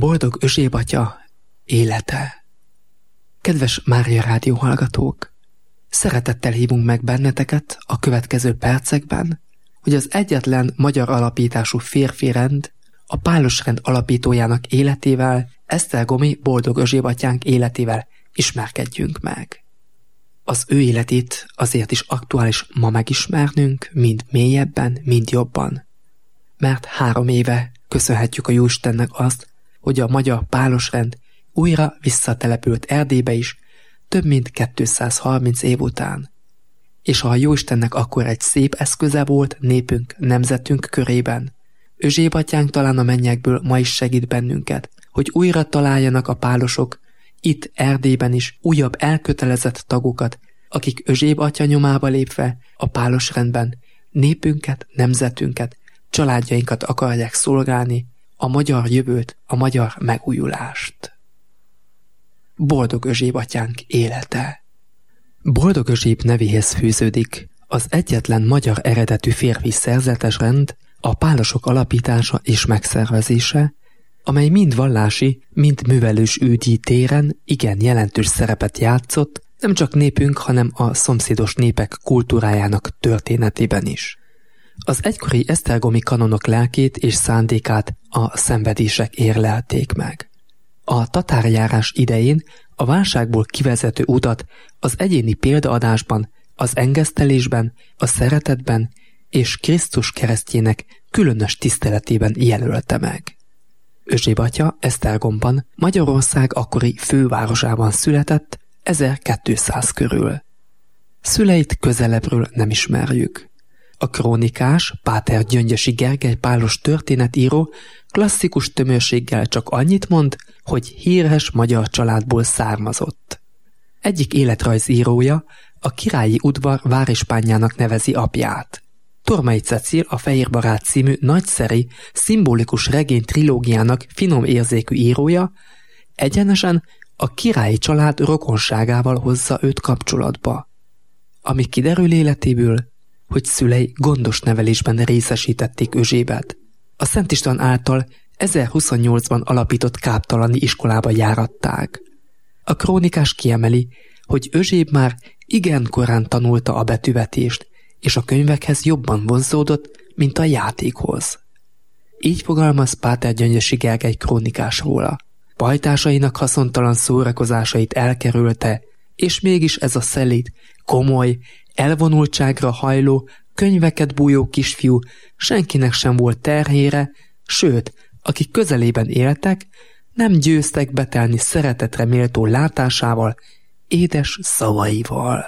Boldog Özséb atya élete. Kedves Mária Rádió hallgatók! Szeretettel hívunk meg benneteket a következő percekben, hogy az egyetlen magyar alapítású férfi rend, a Pálos rend alapítójának életével, esztergomi Boldog Özséb atyánk életével ismerkedjünk meg. Az ő életét azért is aktuális ma megismernünk, mind mélyebben, mind jobban, mert 3 éve köszönhetjük a Jóistennek azt, hogy a magyar Pálos rend újra visszatelepült Erdélybe is, több mint 230 év után. És ha a Jóistennek akkor egy szép eszköze volt népünk, nemzetünk körében, Özséb atyánk talán a mennyekből ma is segít bennünket, hogy újra találjanak a pálosok, itt Erdélyben is újabb elkötelezett tagokat, akik Özséb atya nyomába lépve a Pálos rendben népünket, nemzetünket, családjainkat akarják szolgálni, a magyar jövőt, a magyar megújulást. Boldog Özséb atyánk élete. Boldog Özséb nevéhez fűződik az egyetlen magyar eredetű férfi szerzetes rend, a pálosok alapítása és megszervezése, amely mind vallási, mind művelős ügyi téren igen jelentős szerepet játszott, nem csak népünk, hanem a szomszédos népek kultúrájának történetében is. Az egykori esztergomi kanonok lelkét és szándékát a szenvedések érlelték meg. A tatárjárás idején a válságból kivezető utat az egyéni példaadásban, az engesztelésben, a szeretetben és Krisztus keresztjének különös tiszteletében jelölte meg. Özséb atya Esztergomban, Magyarország akkori fővárosában született 1200 körül. Szüleit közelebbről nem ismerjük. A krónikás Páter Gyöngyösi Gergely pálos történetíró klasszikus tömörséggel csak annyit mond, hogy híres magyar családból származott. Egyik életrajzírója a királyi udvar várispánjának nevezi apját. Tormai Cecil a Fehérbarát című nagyszeri, szimbolikus regény trilógiának finom érzékű írója egyenesen a királyi család rokonságával hozza őt kapcsolatba. Ami kiderül életéből, hogy szülei gondos nevelésben részesítették Özsébet. A Szent István által 1028-ban alapított káptalani iskolába járatták. A krónikás kiemeli, hogy Özséb már igen korán tanulta a betűvetést, és a könyvekhez jobban vonzódott, mint a játékhoz. Így fogalmaz Páter Gyöngyösi Gergely krónikás róla. Pajtásainak haszontalan szórakozásait elkerülte, és mégis ez a szelíd, komoly, elvonultságra hajló, könyveket bújó kisfiú senkinek sem volt terhére, sőt, akik közelében éltek, nem győztek betelni szeretetre méltó látásával, édes szavaival.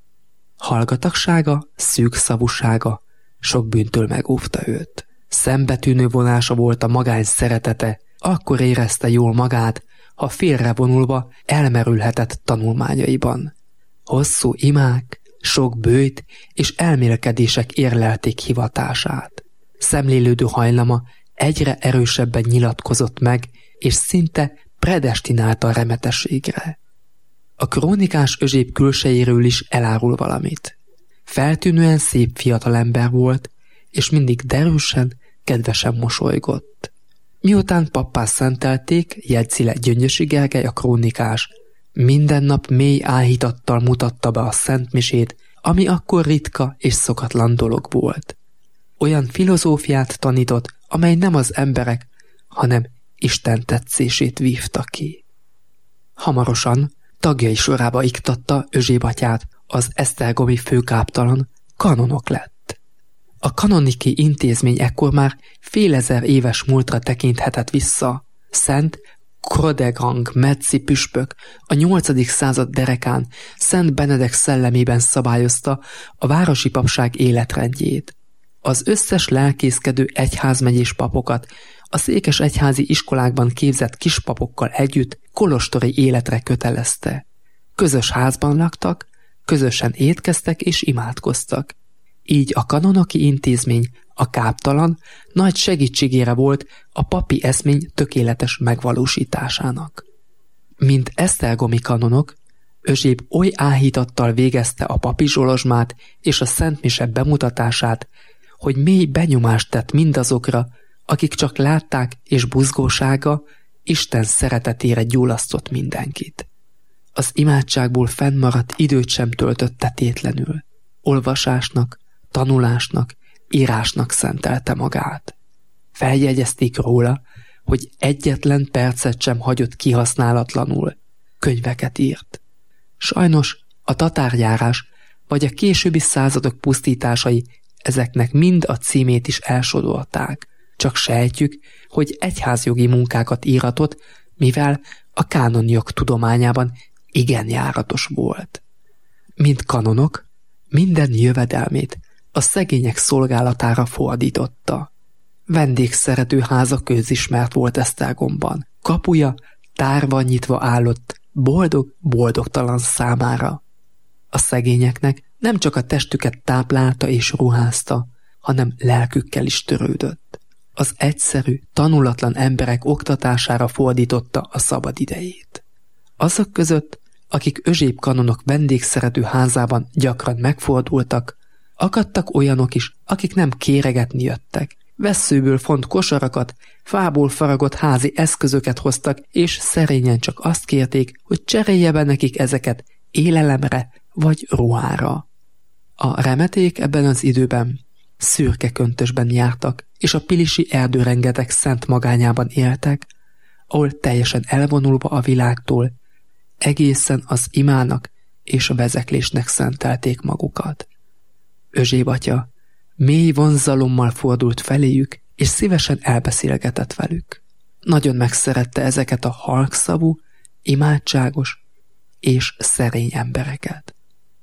Hallgatagsága, szűk szavúsága sok bűntől megóvta őt. Szembetűnő vonása volt a magány szeretete, akkor érezte jól magát, ha félrevonulva elmerülhetett tanulmányaiban. Hosszú imák, sok bőjt és elmélkedések érlelték hivatását. Szemlélődő hajlama egyre erősebben nyilatkozott meg, és szinte predestinálta a remetességre. A krónikás Özséb külsejéről is elárul valamit. Feltűnően szép fiatalember volt, és mindig derűsen, kedvesen mosolygott. Miután pappá szentelték, jegyzi le Gyöngyösi Gergely a krónikás, minden nap mély áhítattal mutatta be a szentmisét, ami akkor ritka és szokatlan dolog volt. Olyan filozófiát tanított, amely nem az emberek, hanem Isten tetszését vívta ki. Hamarosan tagjai sorába iktatta Özséb atyát az esztergomi főkáptalan, kanonok lett. A kanoniki intézmény ekkor már fél ezer éves múltra tekinthetett vissza. Szent Krodegang Metzi püspök a 8. század derekán Szent Benedek szellemében szabályozta a városi papság életrendjét. Az összes lelkészkedő egyházmegyés papokat a székesegyházi iskolákban képzett kispapokkal együtt kolostori életre kötelezte. Közös házban laktak, közösen étkeztek és imádkoztak. Így a kanonoki intézmény, a káptalan nagy segítségére volt a papi eszmény tökéletes megvalósításának. Mint esztergomi kanonok, Özséb oly áhítattal végezte a papi zsolozsmát és a szentmise bemutatását, hogy mély benyomást tett mindazokra, akik csak látták, és buzgósága, Isten szeretetére gyulasztott mindenkit. Az imádságból fennmaradt időt sem töltötte tétlenül. Olvasásnak, tanulásnak, írásnak szentelte magát. Feljegyezték róla, hogy egyetlen percet sem hagyott kihasználatlanul. Könyveket írt. Sajnos a tatárjárás vagy a későbbi századok pusztításai ezeknek mind a címét is elsodorták. Csak sejtjük, hogy egyházjogi munkákat íratott, mivel a kánonjog tudományában igen járatos volt. Mint kanonok, minden jövedelmét a szegények szolgálatára fordította. Vendégszerető háza közismert volt Esztergomban. Kapuja tárva nyitva állott boldog-boldogtalan számára. A szegényeknek nem csak a testüket táplálta és ruházta, hanem lelkükkel is törődött. Az egyszerű, tanulatlan emberek oktatására fordította a szabad idejét. Azok között, akik Özséb kanonok vendégszerető házában gyakran megfordultak, akadtak olyanok is, akik nem kéregetni jöttek. Vesszőből font kosarakat, fából faragott házi eszközöket hoztak, és szerényen csak azt kérték, hogy cserélje be nekik ezeket élelemre vagy ruhára. A remeték ebben az időben szürke köntösben jártak, és a pilisi erdőrengeteg szent magányában éltek, ahol teljesen elvonulva a világtól, egészen az imának és a vezeklésnek szentelték magukat. Özséb atya mély vonzalommal fordult feléjük, és szívesen elbeszélgetett velük. Nagyon megszerette ezeket a halkszavú, imádságos és szerény embereket.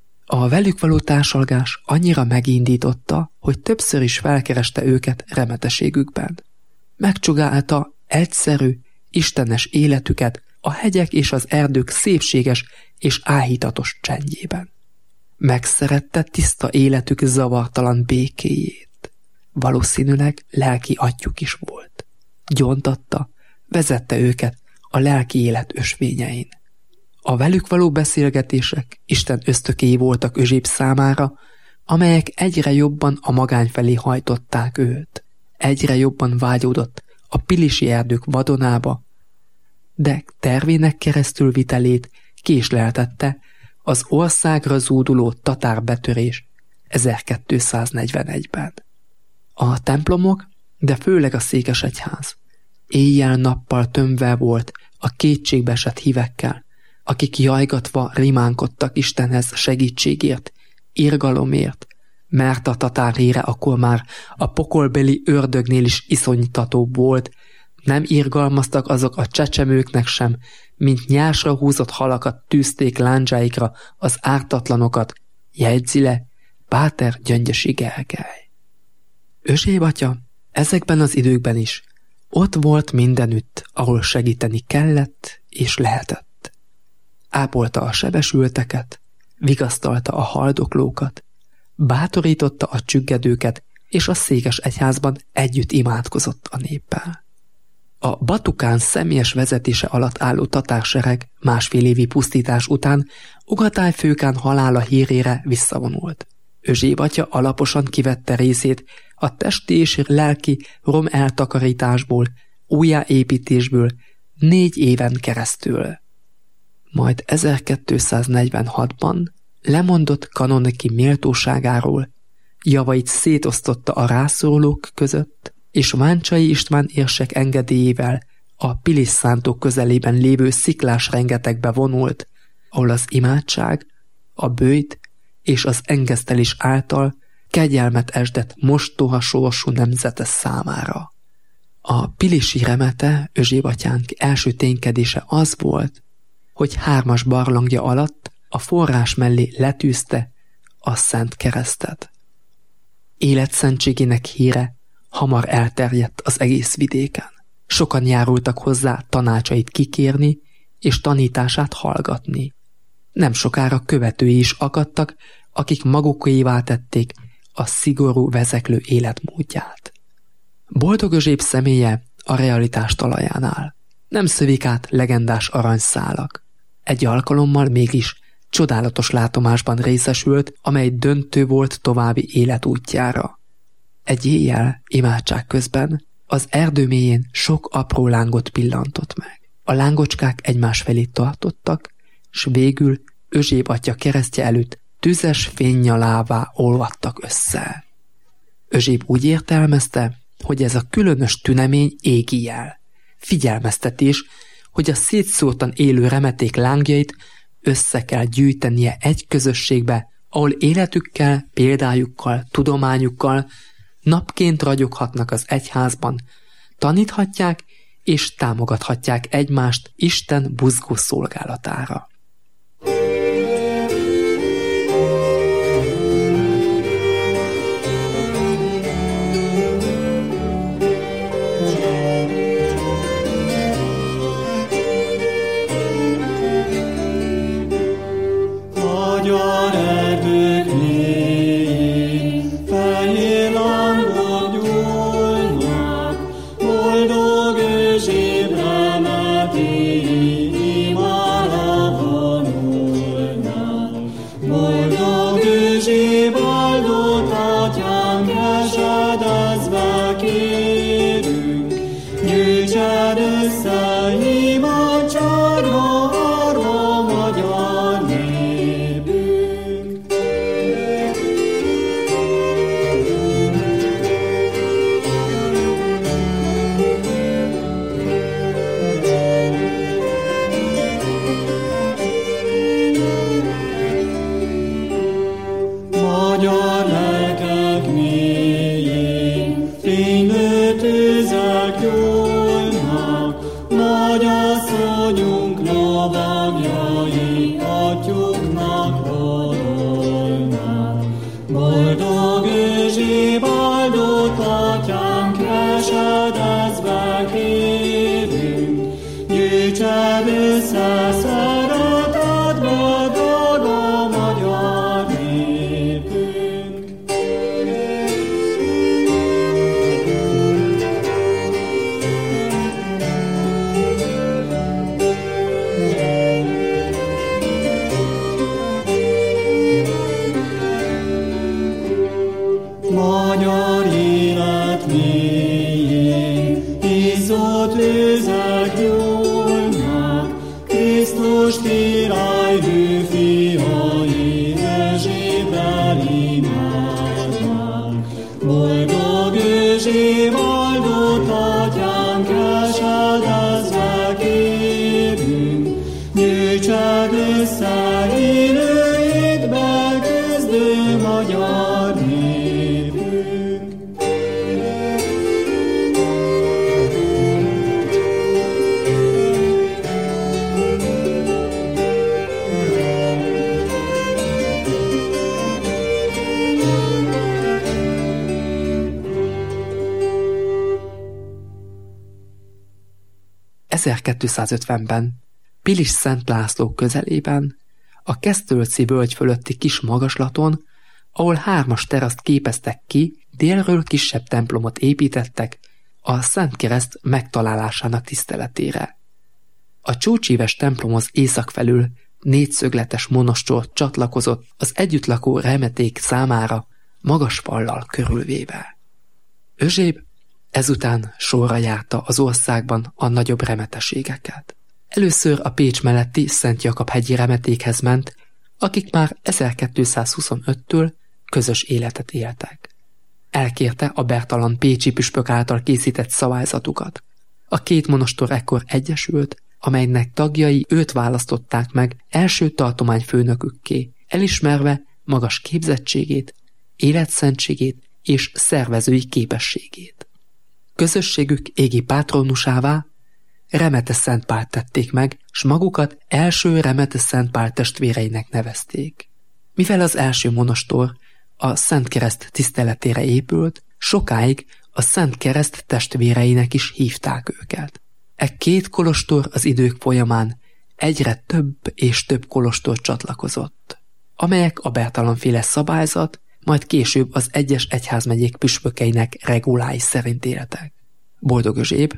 A velük való társalgás annyira megindította, hogy többször is felkereste őket remeteségükben. Megcsugálta egyszerű, istenes életüket a hegyek és az erdők szépséges és áhítatos csendjében. Megszerette tiszta életük zavartalan békéjét. Valószínűleg lelki atyjuk is volt. Gyontatta, vezette őket a lelki élet ösvényein. A velük való beszélgetések Isten ösztökéi voltak Özséb számára, amelyek egyre jobban a magány felé hajtották őt. Egyre jobban vágyódott a pilisi erdők vadonába, de tervének keresztül vitelét késleltette az országra zúduló tatár betörés 1241-ben. A templomok, de főleg a székesegyház éjjel-nappal tömve volt a kétségbeesett hívekkel, akik jajgatva rimánkodtak Istenhez segítségért, irgalomért, mert a tatár híre akkor már a pokolbeli ördögnél is iszonytatóbb volt, nem irgalmaztak azok a csecsemőknek sem, mint nyásra húzott halakat tűzték láncsáikra az ártatlanokat, jegyzi le Páter Gyöngyösi Gergely. Özséb atya ezekben az időkben is ott volt mindenütt, ahol segíteni kellett és lehetett. Ápolta a sebesülteket, vigasztalta a haldoklókat, bátorította a csüggedőket, és a székesegyházban együtt imádkozott a néppel. A Batukán személyes vezetése alatt álló tatársereg másfél évi pusztítás után Ugatály főkán halála hírére visszavonult. Özséb atya alaposan kivette részét a testi és lelki romeltakarításból, újjáépítésből 4 éven keresztül. Majd 1246-ban lemondott kanoniki méltóságáról, javait szétosztotta a rászorulók között, és Máncsai István érsek engedélyével a Pilis-szántók közelében lévő sziklás rengetegbe vonult, ahol az imádság, a böjt és az engesztelés által kegyelmet esdett mostoha sorsú nemzete számára. A pilisi remete Özséb atyánk első ténykedése az volt, hogy 3 barlangja alatt a forrás mellé letűzte a Szent Keresztet. Életszentségének híre hamar elterjedt az egész vidéken. Sokan járultak hozzá tanácsait kikérni és tanítását hallgatni. Nem sokára követői is akadtak, akik magukévá tették a szigorú vezeklő életmódját. Boldog Özséb személye a realitás talaján áll. Nem szövik át legendás aranyszálak. Egy alkalommal mégis csodálatos látomásban részesült, amely döntő volt további életútjára. Egy éjjel imádság közben az erdő mélyén sok apró lángot pillantott meg. A lángocskák egymás felé tartottak, s végül Özséb atya keresztje előtt tüzes fénynyalává olvadtak össze. Özséb úgy értelmezte, hogy ez a különös tünemény égi jel, figyelmeztetés, hogy a szétszórtan élő remeték lángjait össze kell gyűjtenie egy közösségbe, ahol életükkel, példájukkal, tudományukkal napként ragyoghatnak az egyházban, taníthatják és támogathatják egymást Isten buzgó szolgálatára. ...1250-ben Pilis Szent László közelében, a Kesztölci völgy fölötti kis magaslaton, ahol 3 teraszt képeztek ki, délről kisebb templomot építettek a Szent Kereszt megtalálásának tiszteletére. A csúcsíves templomhoz északfelül 4 szögletes monostor csatlakozott az együtt lakó remeték számára magas fallal körülvéve. Özséb ezután sorra járta az országban a nagyobb remeteségeket. Először a Pécs melletti Szent Jakab-hegyi remetékhez ment, akik már 1225-től közös életet éltek. Elkérte a Bertalan pécsi püspök által készített szabályzatukat. A 2 monostor ekkor egyesült, amelynek tagjai őt választották meg első tartományfőnökükké, elismerve magas képzettségét, életszentségét és szervezői képességét. Közösségük égi pátronusává Remete Szent Pált tették meg, s magukat első Remete Szent Pál testvéreinek nevezték. Mivel az első monostor a Szent Kereszt tiszteletére épült, sokáig a Szent Kereszt testvéreinek is hívták őket. E 2 kolostor az idők folyamán egyre több és több kolostor csatlakozott, amelyek a Bertalanféle szabályzat, majd később az egyes egyházmegyék püspökeinek regulái szerint éltek. Boldog Özséb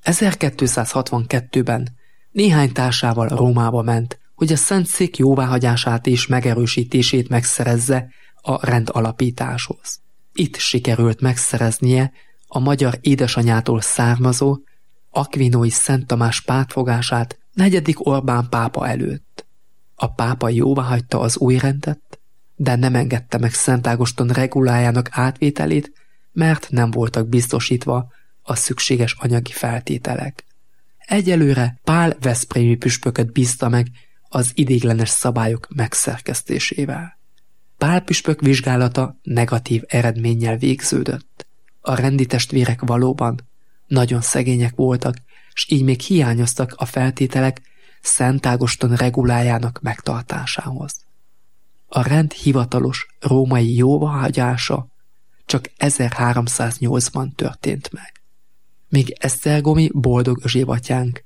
1262-ben néhány társával Rómába ment, hogy a Szentszék jóváhagyását és megerősítését megszerezze a rendalapításhoz. Itt sikerült megszereznie a magyar édesanyától származó, Aquinói Szent Tamás pártfogását 4. Orbán pápa előtt. A pápa jóváhagyta az új rendet, de nem engedte meg Szent Ágoston regulájának átvételét, mert nem voltak biztosítva a szükséges anyagi feltételek. Egyelőre Pál veszprémi püspököt bízta meg az ideiglenes szabályok megszerkesztésével. Pál püspök vizsgálata negatív eredménnyel végződött. A rendi testvérek valóban nagyon szegények voltak, s így még hiányoztak a feltételek Szent Ágoston regulájának megtartásához. A rend hivatalos római jóváhagyása csak 1308-ban történt meg. Míg esztergomi Boldog Özséb atyánk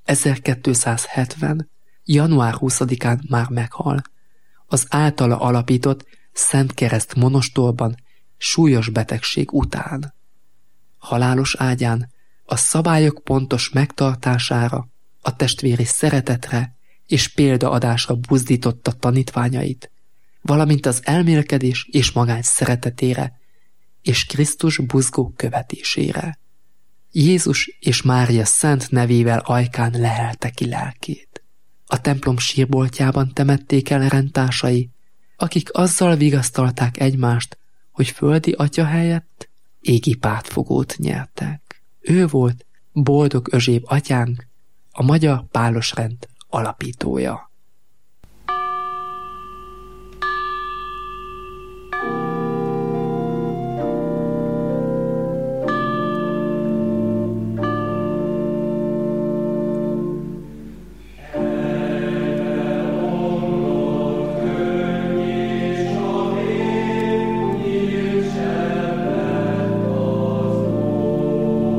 1270. január 20-án már meghal, az általa alapított Szent Kereszt monostorban súlyos betegség után. Halálos ágyán a szabályok pontos megtartására, a testvéri szeretetre és példaadásra buzdította tanítványait, valamint az elmélkedés és magány szeretetére és Krisztus buzgó követésére. Jézus és Mária szent nevével ajkán lehelte ki lelkét. A templom sírboltjában temették el rendtársai, akik azzal vigasztalták egymást, hogy földi atya helyett égi pártfogót nyertek. Ő volt Boldog Özséb atyánk, a magyar pálosrend alapítója.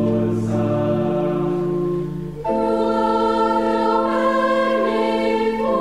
Oh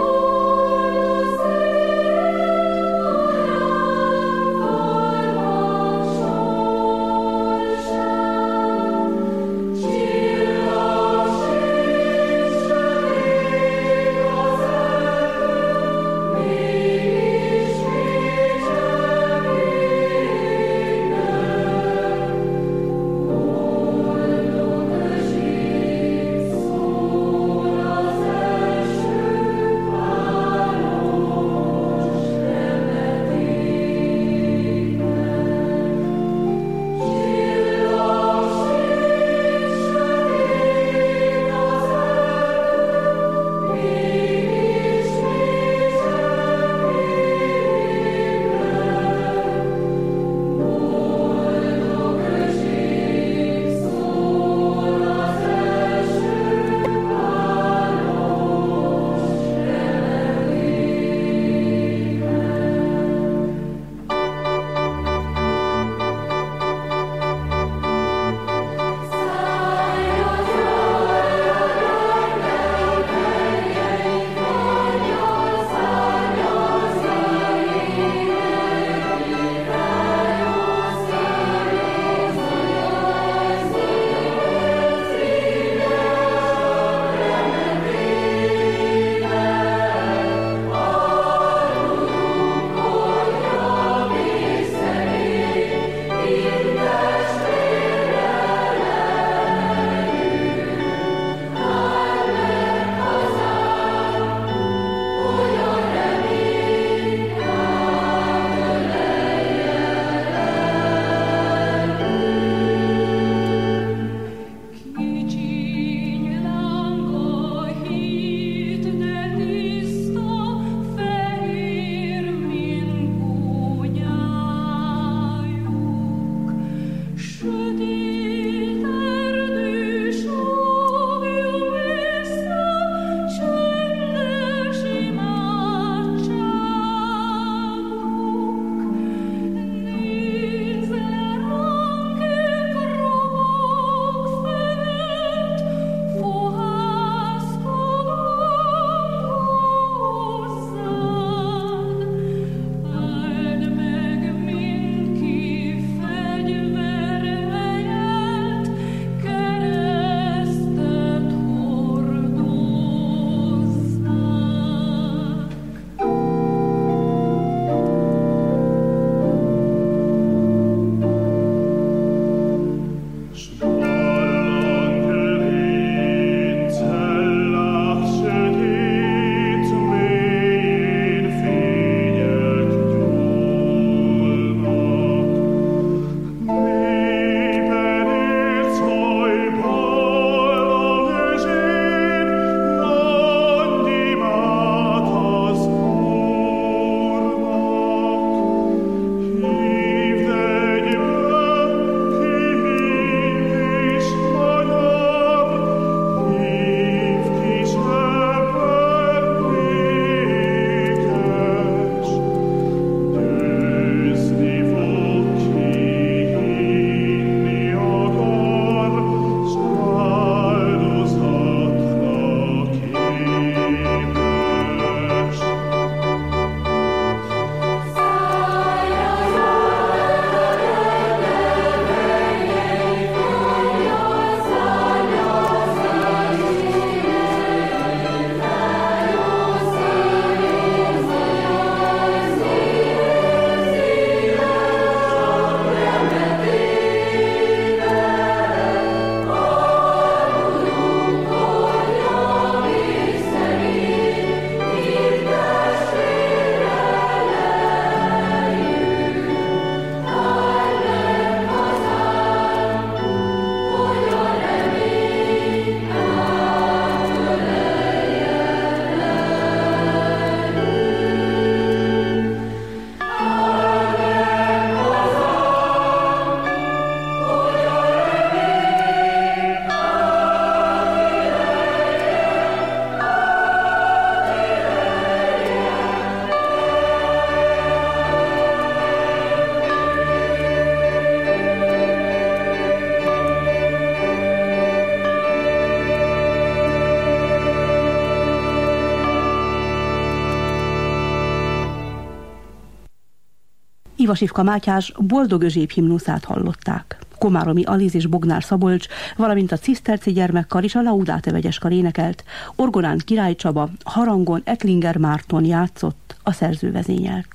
Ivasivka Mátyás Boldog Özséb himnuszát hallották. Komáromi Aliz és Bognár Szabolcs, valamint a Ciszterci gyermekkar és a Laudate vegyeskar énekelt, orgonán Király Csaba, harangon Ettlinger Márton játszott, a szerző vezényelt.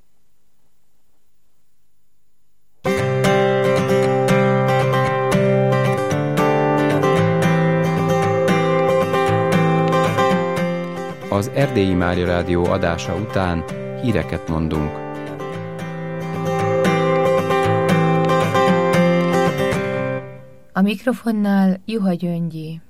Az Erdélyi Mária Rádió adása után híreket mondunk. A mikrofonnál Juha Gyöngyi.